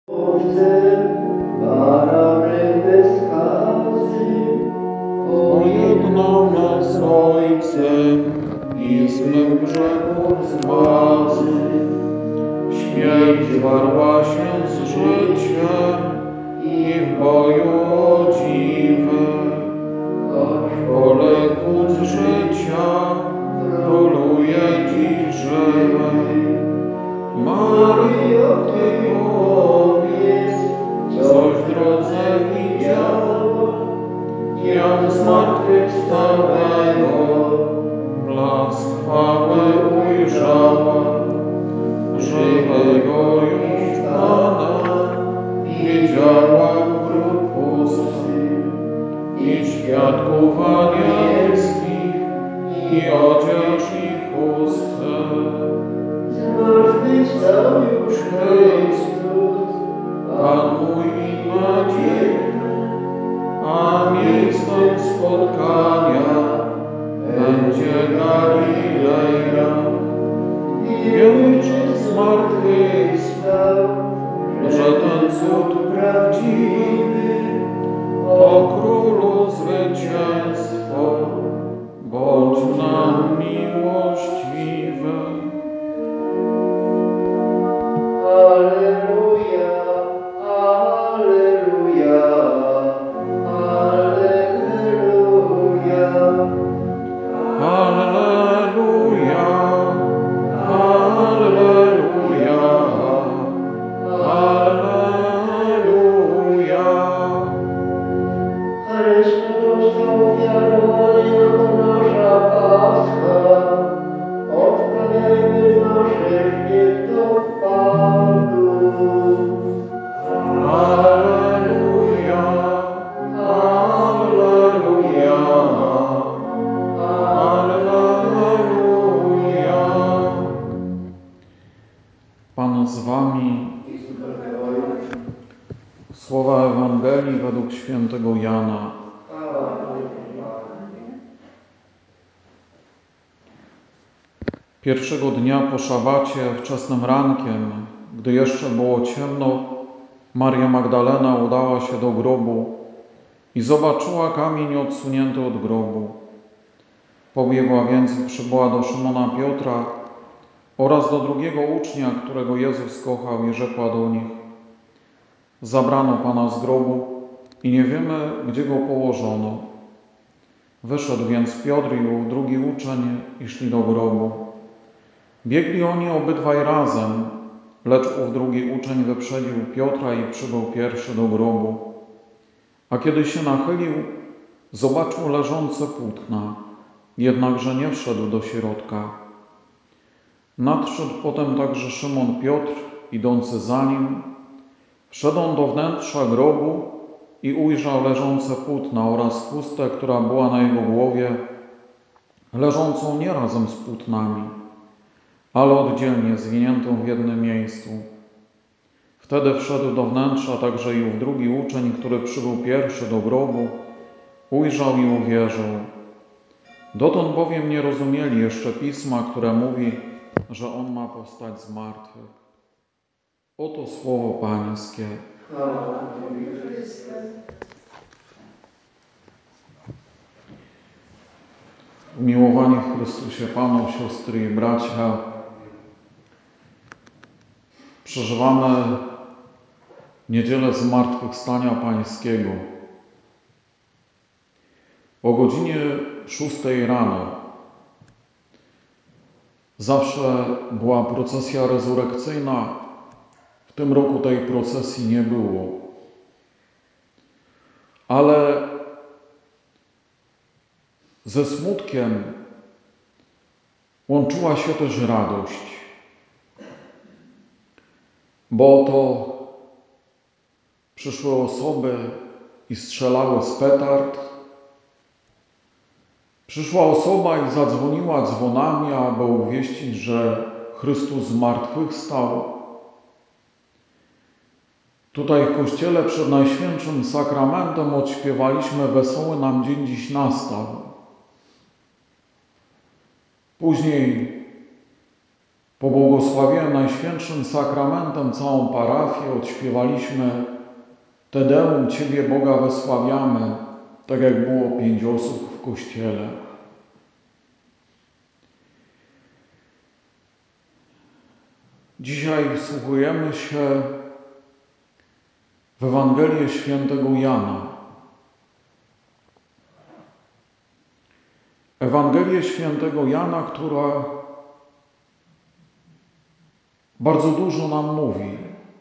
Owce, baranek bez skazy, Pojednał nas z Ojcem i z mych grzechów zmazy. Śmierć warła się z życiem i w boju o dziwę. Poległ z życia, króluje dziś żywe. Maryjo, Ty powiedz, coś w drodze widziała, jak zmartwychwstałego blask chwały ujrzała. Żywego już Pana widziała grób pusty i świadków anielskich i odzież ich chustę. zmartwychwstał już Chrystus, Pan mój i nadziejny, a miejscem spotkania będzie Galileja. Wiemy, że zmartwychwstał, że ten cud prawdziwy, o Królu zwycięstwo, bądź nam miłościwy. Alleluja, alleluja, alleluja. Alleluja, alleluja, alleluja. Chrystus dostał ofiarowany jako nasza Pascha. Odprawiajmy nasze święto w Panu. Alleluja, alleluja, alleluja. Pan z wami. Słowa Ewangelii według świętego Jana. Pierwszego dnia po szabacie, wczesnym rankiem, gdy jeszcze było ciemno, Maria Magdalena udała się do grobu i zobaczyła kamień odsunięty od grobu. Pobiegła więc i przybyła do Szymona Piotra oraz do drugiego ucznia, którego Jezus kochał, i rzekła do nich: zabrano Pana z grobu i nie wiemy, gdzie go położono. Wyszedł więc Piotr i ów drugi uczeń i szli do grobu. Biegli oni obydwaj razem, lecz ów drugi uczeń wyprzedził Piotra i przybył pierwszy do grobu. A kiedy się nachylił, zobaczył leżące płótna, jednakże nie wszedł do środka. Nadszedł potem także Szymon Piotr, idący za nim. Wszedł on do wnętrza grobu i ujrzał leżące płótna oraz chustę, która była na jego głowie, leżącą nie razem z płótnami, ale oddzielnie, zwiniętą w jednym miejscu. Wtedy wszedł do wnętrza także i ów drugi uczeń, który przybył pierwszy do grobu, ujrzał i uwierzył. Dotąd bowiem nie rozumieli jeszcze Pisma, które mówi, że On ma powstać z martwych. Oto słowo Pańskie. Umiłowani w Chrystusie Panu, siostry i bracia, przeżywamy niedzielę Zmartwychwstania Pańskiego. O godzinie 6 rano zawsze była procesja rezurekcyjna. W tym roku tej procesji nie było. Ale ze smutkiem łączyła się też radość, bo oto przyszły osoby i strzelały z petard. Przyszła osoba i zadzwoniła dzwonami, aby obwieścić, że Chrystus zmartwychwstał. Tutaj w kościele przed Najświętszym Sakramentem odśpiewaliśmy Wesoły nam dzień dziś nastał. Później Pobłogosławiłem Najświętszym Sakramentem całą parafię, odśpiewaliśmy Te Deum, Ciebie Boga wysławiamy, tak jak było 5 osób w kościele. Dzisiaj wsłuchujemy się w Ewangelię Świętego Jana. Ewangelię Świętego Jana, która bardzo dużo nam mówi.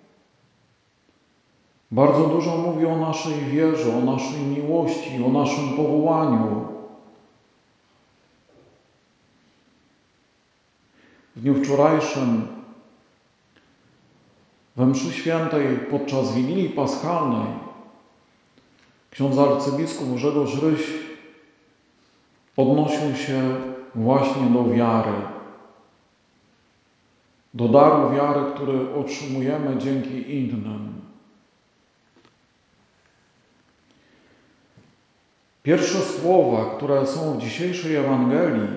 Bardzo dużo mówi o naszej wierze, o naszej miłości, o naszym powołaniu. W dniu wczorajszym we mszy świętej podczas Wigilii Paschalnej ksiądz arcybiskup Grzegorz Ryś odnosił się właśnie do wiary, do daru wiary, który otrzymujemy dzięki innym. Pierwsze słowa, które są w dzisiejszej Ewangelii,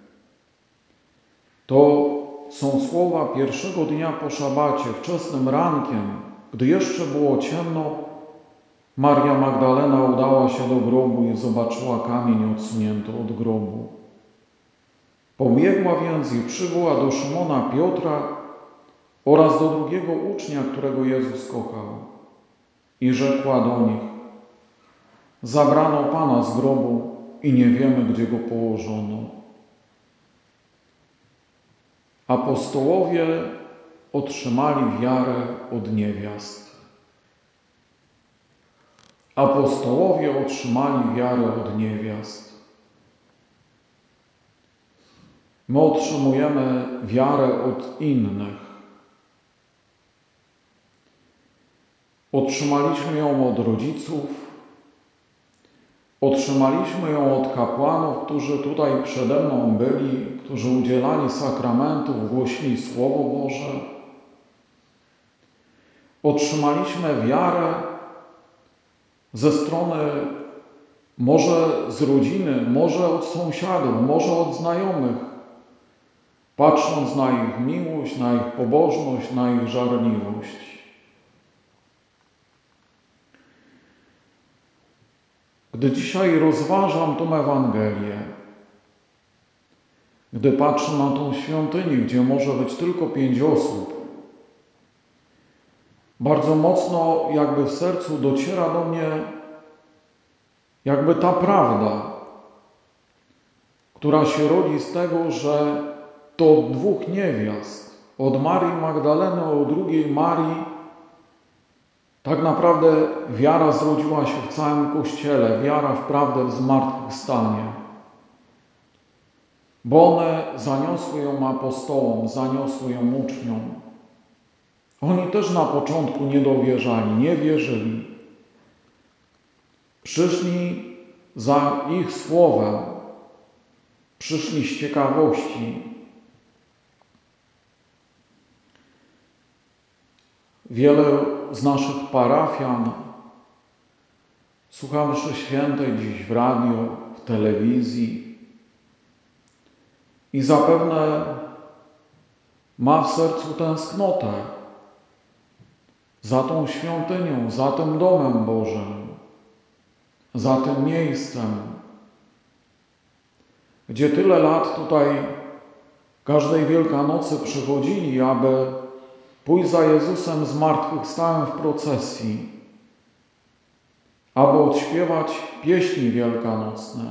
to są słowa pierwszego dnia po szabacie, wczesnym rankiem, gdy jeszcze było ciemno, Maria Magdalena udała się do grobu i zobaczyła kamień odsunięty od grobu. Pobiegła więc i przybyła do Szymona Piotra oraz do drugiego ucznia, którego Jezus kochał. I rzekła do nich: zabrano Pana z grobu i nie wiemy, gdzie go położono. Apostołowie otrzymali wiarę od niewiast. Apostołowie otrzymali wiarę od niewiast. My otrzymujemy wiarę od innych. Otrzymaliśmy ją od rodziców, otrzymaliśmy ją od kapłanów, którzy tutaj przede mną byli, którzy udzielali sakramentów, głosili Słowo Boże. Otrzymaliśmy wiarę ze strony może z rodziny, może od sąsiadów, może od znajomych, patrząc na ich miłość, na ich pobożność, na ich żarliwość. Gdy dzisiaj rozważam tą Ewangelię, gdy patrzę na tą świątynię, gdzie może być tylko 5 osób, bardzo mocno jakby w sercu dociera do mnie jakby ta prawda, która się rodzi z tego, że to od 2 niewiast, od Marii Magdaleny, od drugiej Marii, tak naprawdę wiara zrodziła się w całym Kościele, wiara w prawdę w zmartwychwstanie. Bo one zaniosły ją apostołom, zaniosły ją uczniom. Oni też na początku nie dowierzali, nie wierzyli. Przyszli za ich słowem, przyszli z ciekawości. Wiele z naszych parafian słucha mszy świętej dziś w radio, w telewizji i zapewne ma w sercu tęsknotę za tą świątynią, za tym domem Bożym, za tym miejscem, gdzie tyle lat tutaj każdej Wielkanocy przychodzili, aby pójść za Jezusem zmartwychwstałym w procesji, aby odśpiewać pieśni wielkanocne.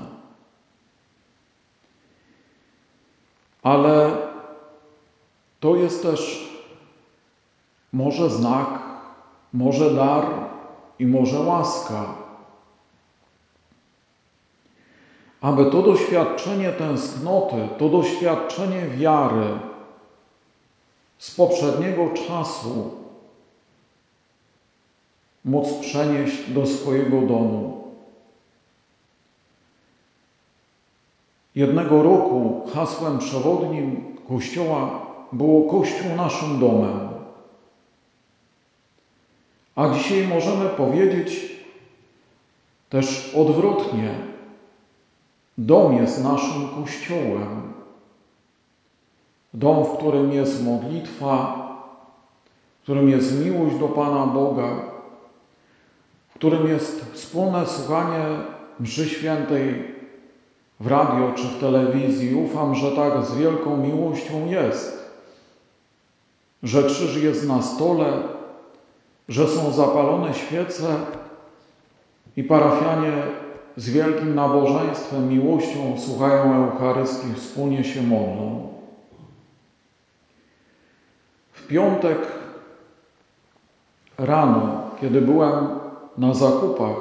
Ale to jest też może znak, może dar i może łaska, aby to doświadczenie tęsknoty, to doświadczenie wiary z poprzedniego czasu móc przenieść do swojego domu. Jednego roku hasłem przewodnim Kościoła było Kościół naszym domem. A dzisiaj możemy powiedzieć też odwrotnie. Dom jest naszym Kościołem. Dom, w którym jest modlitwa, w którym jest miłość do Pana Boga, w którym jest wspólne słuchanie mszy świętej w radio czy w telewizji. Ufam, że tak z wielką miłością jest, że krzyż jest na stole, że są zapalone świece i parafianie z wielkim nabożeństwem, miłością słuchają Eucharystii, wspólnie się modlą. W piątek rano, kiedy byłem na zakupach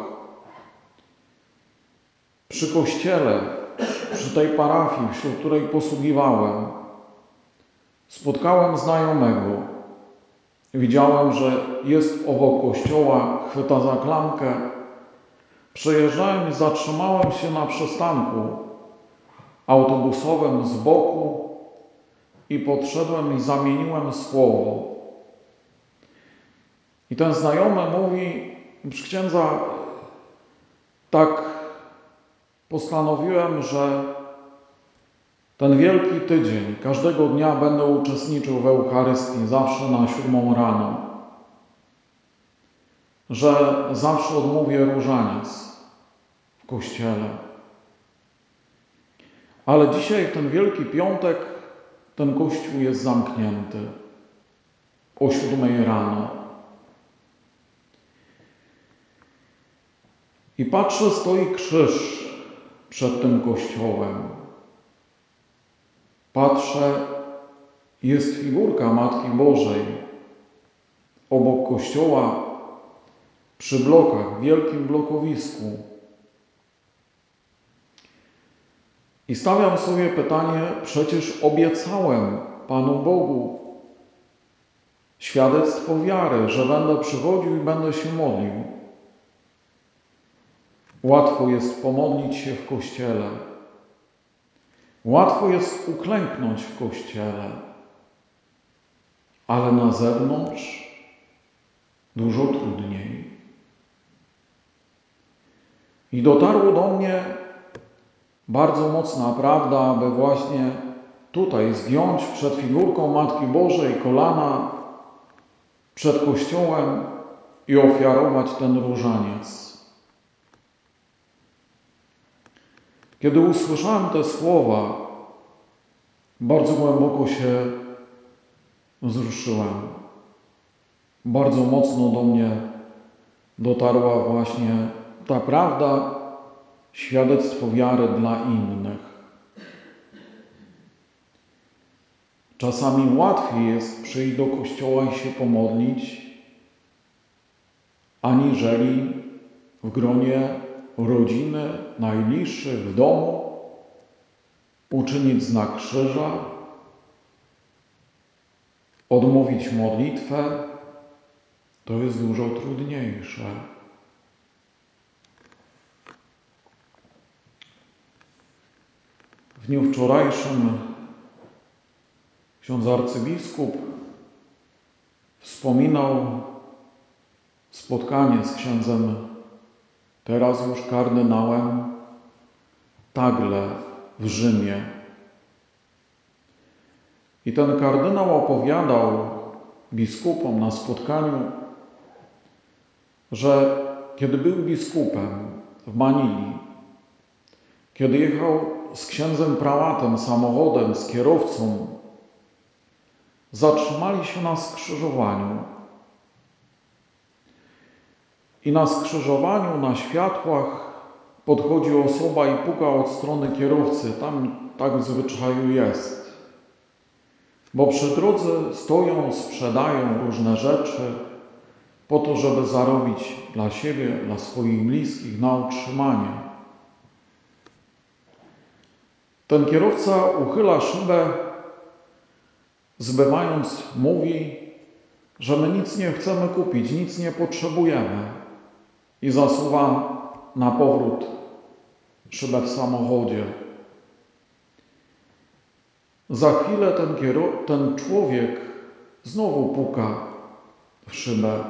przy kościele, przy tej parafii, wśród której posługiwałem, spotkałem znajomego. Widziałem, że jest obok kościoła, chwyta za klamkę. Przejeżdżałem i zatrzymałem się na przystanku autobusowym z boku i podszedłem i zamieniłem słowo. I ten znajomy mówi: proszę księdza, tak postanowiłem, że ten wielki tydzień, każdego dnia będę uczestniczył w Eucharystii, zawsze na 7 rano. Że zawsze odmówię różaniec w kościele. Ale dzisiaj, w ten Wielki Piątek, ten kościół jest zamknięty o 7 rano. I patrzę, stoi krzyż przed tym kościołem. Patrzę, jest figurka Matki Bożej obok kościoła, przy blokach, w wielkim blokowisku. I stawiam sobie pytanie, przecież obiecałem Panu Bogu świadectwo wiary, że będę przychodził i będę się modlił. Łatwo jest pomodlić się w kościele. Łatwo jest uklęknąć w kościele. Ale na zewnątrz dużo trudniej. I dotarło do mnie bardzo mocna prawda, aby właśnie tutaj zgiąć przed figurką Matki Bożej kolana, przed kościołem i ofiarować ten różaniec. Kiedy usłyszałem te słowa, bardzo głęboko się wzruszyłem. Bardzo mocno do mnie dotarła właśnie ta prawda, świadectwo wiary dla innych. Czasami łatwiej jest przyjść do kościoła i się pomodlić, aniżeli w gronie rodziny, najbliższych, w domu, uczynić znak krzyża, odmówić modlitwę. To jest dużo trudniejsze. W dniu wczorajszym ksiądz arcybiskup wspominał spotkanie z księdzem, teraz już kardynałem Tagle w Rzymie. I ten kardynał opowiadał biskupom na spotkaniu, że kiedy był biskupem w Manili, kiedy jechał z księdzem prałatem samochodem, z kierowcą, zatrzymali się na skrzyżowaniu. I na skrzyżowaniu, na światłach podchodzi osoba i puka od strony kierowcy. Tam tak w zwyczaju jest. Bo przy drodze stoją, sprzedają różne rzeczy po to, żeby zarobić dla siebie, dla swoich bliskich na utrzymanie. Ten kierowca uchyla szybę, zbywając, mówi, że my nic nie chcemy kupić, nic nie potrzebujemy. I zasuwa na powrót szybę w samochodzie. Za chwilę ten człowiek znowu puka w szybę.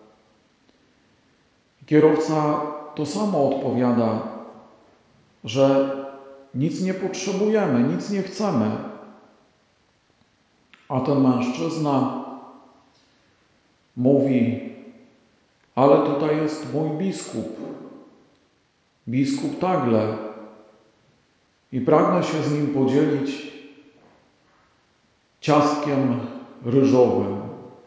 Kierowca to samo odpowiada, że nic nie potrzebujemy, nic nie chcemy. A ten mężczyzna mówi: ale tutaj jest mój biskup Tagle, i pragnę się z nim podzielić ciastkiem ryżowym.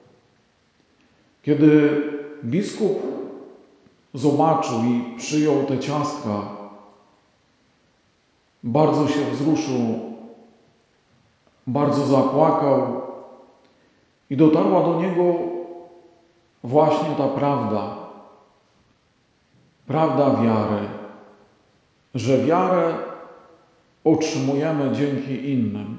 Kiedy biskup zobaczył i przyjął te ciastka, bardzo się wzruszył, bardzo zapłakał i dotarła do niego właśnie ta prawda wiary, że wiarę otrzymujemy dzięki innym.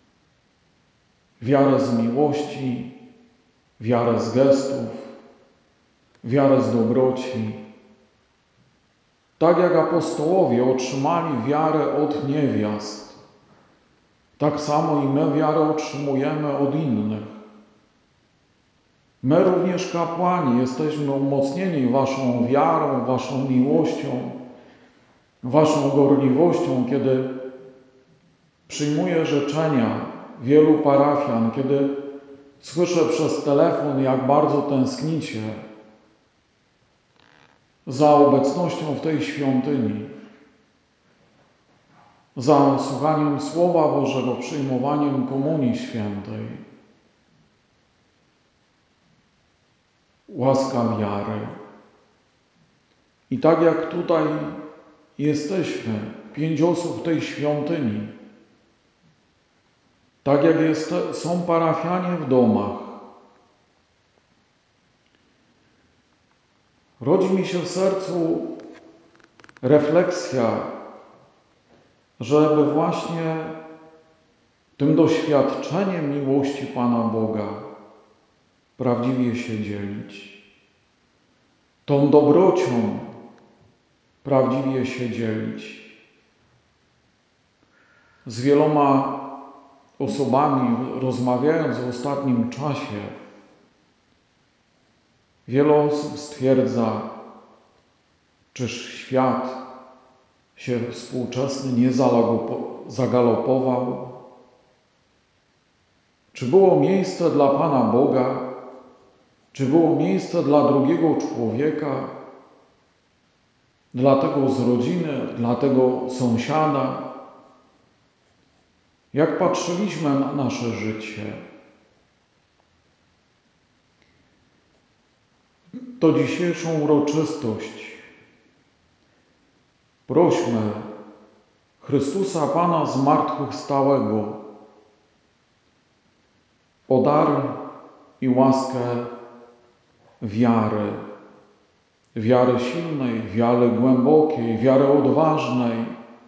Wiarę z miłości, wiarę z gestów, wiarę z dobroci. Tak jak apostołowie otrzymali wiarę od niewiast, tak samo i my wiarę otrzymujemy od innych. My również, kapłani, jesteśmy umocnieni waszą wiarą, waszą miłością, waszą gorliwością, kiedy przyjmuję życzenia wielu parafian, kiedy słyszę przez telefon, jak bardzo tęsknicie za obecnością w tej świątyni, za słuchaniem Słowa Bożego, przyjmowaniem Komunii Świętej. Łaska wiary. I tak jak tutaj jesteśmy, 5 osób w tej świątyni, tak jak są parafianie w domach, rodzi mi się w sercu refleksja, żeby właśnie tym doświadczeniem miłości Pana Boga prawdziwie się dzielić. Tą dobrocią prawdziwie się dzielić. Z wieloma osobami rozmawiając w ostatnim czasie, wiele osób stwierdza, czyż świat się współczesny nie zagalopował? Czy było miejsce dla Pana Boga? Czy było miejsce dla drugiego człowieka? Dla tego z rodziny, dla tego sąsiada? Jak patrzyliśmy na nasze życie? To dzisiejszą uroczystość prośmy Chrystusa Pana zmartwychwstałego o dar i łaskę wiary. Wiary silnej, wiary głębokiej, wiary odważnej.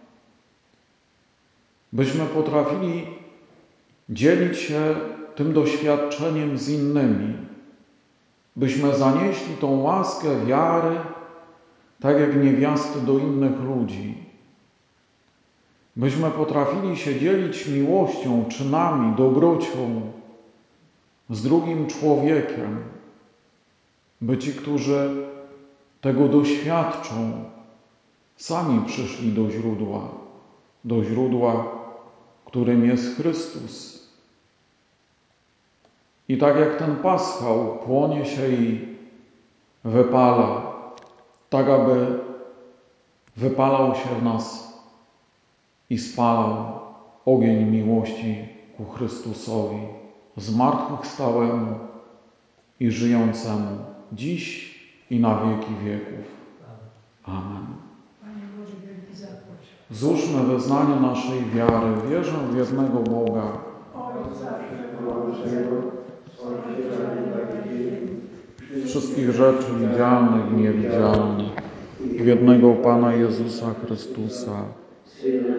Byśmy potrafili dzielić się tym doświadczeniem z innymi. Byśmy zanieśli tą łaskę wiary, tak jak niewiasty, do innych ludzi. Byśmy potrafili się dzielić miłością, czynami, dobrocią z drugim człowiekiem, by ci, którzy tego doświadczą, sami przyszli do źródła, którym jest Chrystus. I tak jak ten paschał płonie się i wypala, tak aby wypalał się w nas i spalał ogień miłości ku Chrystusowi, zmartwychwstałemu i żyjącemu dziś i na wieki wieków. Amen. Złóżmy wyznanie naszej wiary. Wierzę w jednego Boga, Ojca Wszechmogącego, Stworzyciela nieba i ziemi, wszystkich rzeczy widzialnych i niewidzialnych, w jednego Pana Jezusa Chrystusa, Syna